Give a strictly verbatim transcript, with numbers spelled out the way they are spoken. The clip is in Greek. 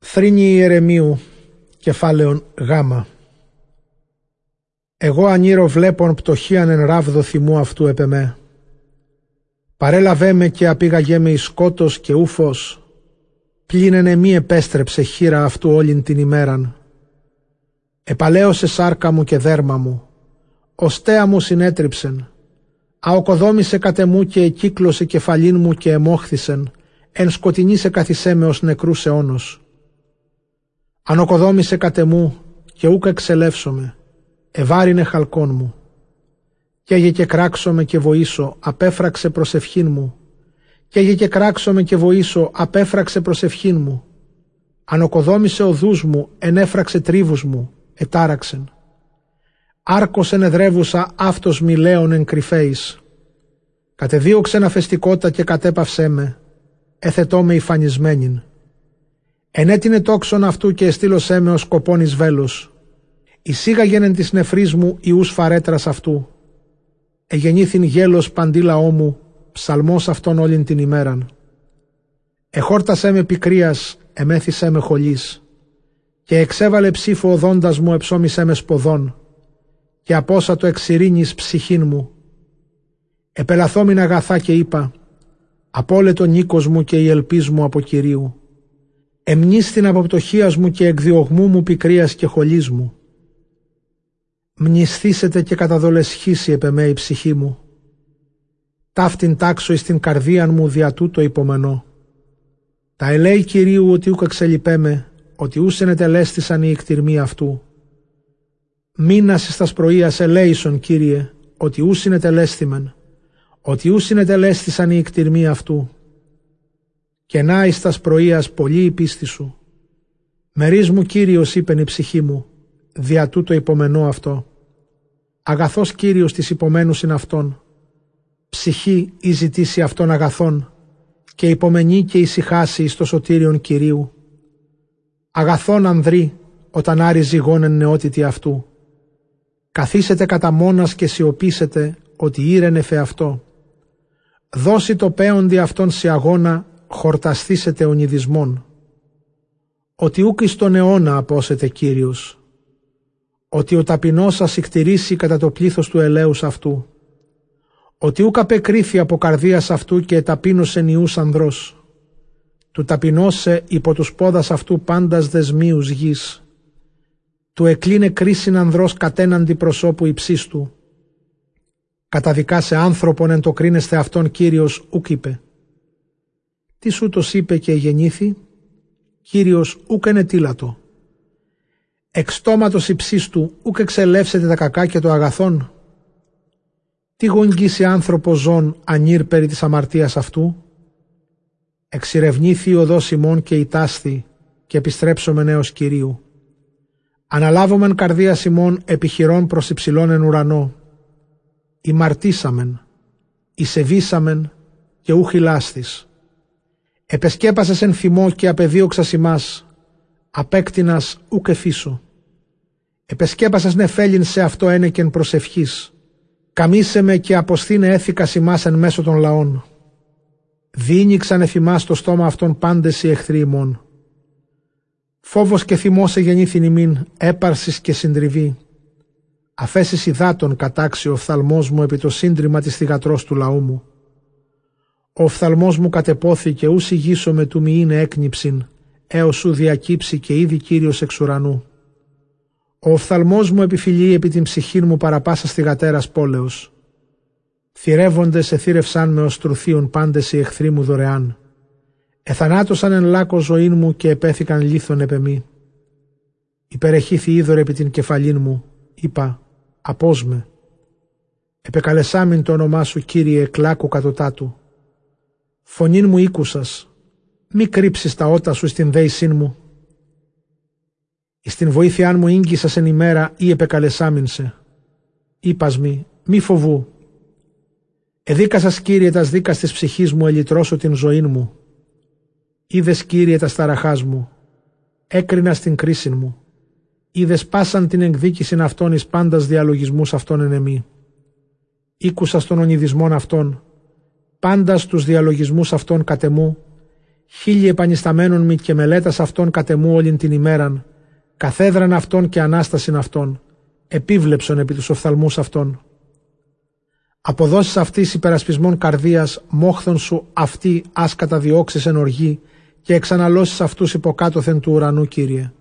Θρήνη Ιερεμίου, κεφάλαιον γάμα. Εγώ ανήρω βλέπων πτωχίαν εν ράβδο θυμού αυτού επεμέ. Παρέλαβέ με και απήγαγέ με εις σκότος και ούφος, πλήνενε μη επέστρεψε χείρα αυτού όλην την ημέραν. Επαλαίωσε σάρκα μου και δέρμα μου, οστέα μου συνέτριψεν, αοκοδόμησε κατεμού και εκύκλωσε κεφαλήν μου και εμόχθησεν, εν σκοτεινή σε καθισέ με ως νεκρούς αιώνος. Ανοκοδόμησε κατεμού και ούκ εξελεύσομαι, ευάρινε χαλκόν μου. Καίγε και κράξομαι και βοήσω, απέφραξε προσευχήν μου. Καίγε και κράξομαι και βοήσω, απέφραξε προσευχήν μου. Ανοκοδόμησε οδούς μου, ενέφραξε τρίβους μου, ετάραξεν. Άρκος ενεδρεύουσα αυτός μιλέων εν κρυφέης. Κατεδίωξεν αφεστικότα και κατέπαυσέ με, έθετό με υφανισμένην. Ενέτεινε τόξον αυτού και εστήλωσέ με ως σκοπών εις βέλος. Εισήγαγεν εν της νεφρής μου ιούς φαρέτρας αυτού. Εγεννήθην γέλος παντί λαό μου, ψαλμός αυτόν όλην την ημέραν. Εχόρτασέ με πικρίας, εμέθησέ με χολής. Και εξέβαλε ψήφο οδόντας μου, εψώμησέ με σποδών. Και απόσατο εξ ειρήνης ψυχήν μου. Επελαθόμην αγαθά και είπα, απόλετο νίκος μου και η ελπίς μου από Κυρίου. Εμνίστην από πτωχίας μου και εκδιωγμού μου πικρίας και χολής μου. Μνηστήσετε και καταδολεσχίσει επεμέ η ψυχή μου. Ταύτην τάξω εις την καρδίαν μου δια τούτο υπομενώ. Τα ελέη Κυρίου ότι ούκ εξελιπέμαι, ότι ούσεν ετελέστησαν οι εκτιρμοί αυτού. Μήνας εις τας πρωίας ελέησον, Κύριε, ότι ούσιν ετελέστημεν, ότι ούσιν ετελέστησαν οι εκτιρμοί αυτού. Και να εις τας πρωίας πολλή η πίστη σου. Μερίς μου Κύριος είπεν η ψυχή μου, δια τούτο υπομενώ αυτό. Αγαθός Κύριος της υπομένουσιν αυτόν. Ψυχή η ζητήσει αυτόν αγαθόν, και υπομενεί και ησυχάσει εις το σωτήριον Κυρίου. Αγαθόν ανδρή, όταν άρει ζυγόν εν νεότητη αυτού. Καθίσετε κατά μόνας και σιωπήσετε, ότι ήρενε φεαυτό. Δώσει το παίοντι αυτόν σε αγώνα, χορταστήσετε ονειδισμόν. Ότι ούκ εις τον αιώνα απόσετε Κύριος. Ότι ο ταπεινός σας εκτηρήσει κατά το πλήθος του ελέους αυτού. Ότι ούκ απεκρίθη από καρδίας αυτού και εταπείνωσεν ιούς ανδρός. Του ταπεινώσε υπό τους πόδας αυτού πάντας δεσμίους γης. Του εκλίνε κρίσιν ανδρός κατέναντι προσώπου υψίστου. Καταδικάσε άνθρωπον εν το κρίνεστε αυτόν Κύριος ούκ είπε. Τι ούτως είπε και γεννήθη, Κύριος ούκ ενετήλατο. Εξ στόματος υψίστου ούκ εξελεύσετε τα κακά και το αγαθόν. Τι γογγίσει άνθρωπο ζών ανήρ περί της αμαρτίας αυτού. Εξηρευνήθη η οδός ημών και η τάστη και επιστρέψομεν έως Κυρίου. Αναλάβομεν καρδίας ημών επιχειρών προς υψηλών εν ουρανό. Ημαρτήσαμεν, εισεβήσαμεν και ούχ ηλάστης. Επεσκέπασες εν θυμό και απεδίωξας ημάς, απέκτηνας ούκ εφίσω. Επεσκέπασες νεφέλην σε αυτό ένεκεν προσευχής. Καμίσε με και αποστήνε έθηκας ημάς εν μέσω των λαών. Διήνυξαν εφημάς το στόμα αυτών πάντες οι εχθροί ημών. Φόβος και θυμός εγεννήθην ημίν, έπαρσης και συντριβή. Αφέσεις υδάτων κατάξει ο οφθαλμός μου επί το σύντριμα της θυγατρός του λαού μου. Ο οφθαλμός μου κατεπόθηκε ούς ηγήσομαι του μη είναι έκνυψην, έως σου διακύψει και ήδη Κύριος εξ ουρανού. Ο οφθαλμός μου επιφυλεί επί την ψυχήν μου παραπάσα θυγατέρας πόλεως. Θυρεύοντες εθύρευσαν με ως τρουθίων πάντες οι εχθροί μου δωρεάν. Εθανάτωσαν εν λάκκο ζωήν μου και επέθηκαν λίθον επεμή. Υπερεχήθη είδωρ επί την κεφαλήν μου, είπα, απόσμε. Επεκαλεσάμιν το όνομά σου Κύριε εκλάκου κατωτάτου. Φωνήν μου ήκουσας, μη κρύψεις τα ότα σου στην δέησήν μου. Εις την βοήθειάν μου ήγγισας εν ημέρα ή επεκαλεσάμιν σε. Είπας μη, μη φοβού. Εδίκασας Κύριε τας δίκας της ψυχής μου, ελυτρώσω την ζωήν μου. Είδες Κύριε τας ταραχάς μου, έκρινας την κρίσιν μου. Είδες πάσαν την εκδίκησιν αυτών εις πάντας διαλογισμούς αυτών εν εμή. Ήκουσας των ονειδισμών αυτών, πάντας τους διαλογισμούς αυτών κατ' εμού, Χίλιοι επανισταμένων μη και μελέτας αυτών κατεμού όλην την ημέραν, καθέδραν αυτών και ανάστασιν αυτών, επίβλεψον επί τους οφθαλμούς αυτών. Αποδόσεις αυτής υπερασπισμών καρδίας, μόχθον σου αυτή ας καταδιώξεις εν οργή και εξαναλώσεις αυτούς υποκάτωθεν του ουρανού, Κύριε.